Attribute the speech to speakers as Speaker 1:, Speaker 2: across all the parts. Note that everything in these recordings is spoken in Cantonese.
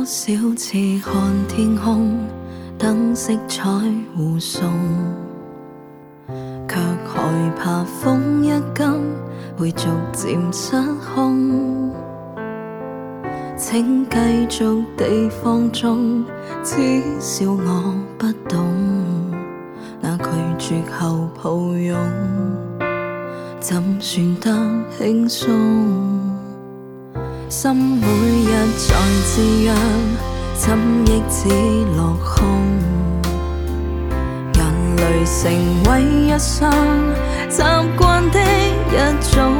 Speaker 1: 少次看天空，等色彩互送，卻害怕風一急會逐漸失控。請繼續地放縱，只笑我不懂，那拒絕後抱擁，怎算得輕鬆？心每日在自虐，怎抑止落空？眼淚成為日常，習慣的一種。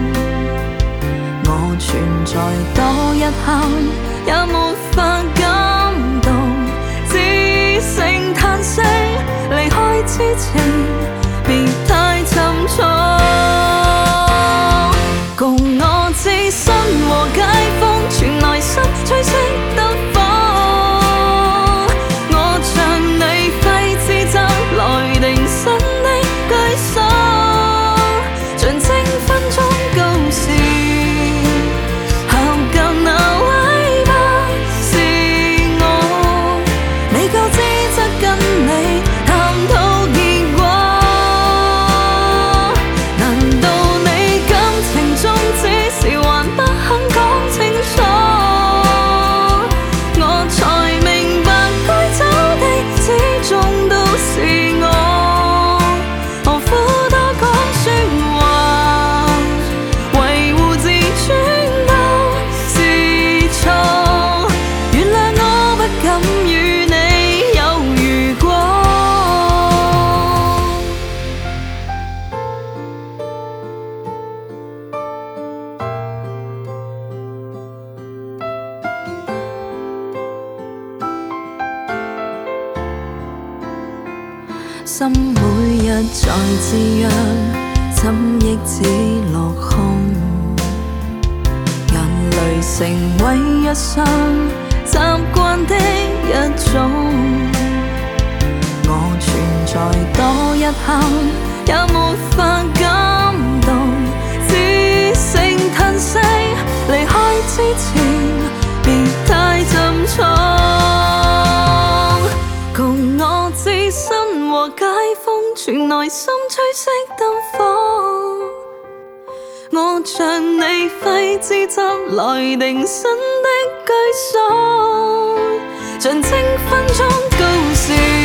Speaker 1: 我存在多一刻，也沒法感動，只剩嘆息。離開之前，別太沉重。共我置身和解封，全內心吹熄得火。我像你揮之則來定身的居所，盡清分鐘告示，後舊那位不是我。未夠資質跟你探討結果，難道你感情中只是還不肯講清楚？我才明白該走的始終都是我，何苦多講説話，維護自尊都是錯。原諒我不敢與你有如果。心每日在自虐，怎抑止落空？眼淚成為日常，習慣的一種。我存在多一刻，也沒法感動，只剩嘆息。離開之前，別太沉重。共我置身和解封，全內心吹熄燈火。我像你揮之則來定身的居所，盡清分鐘告示。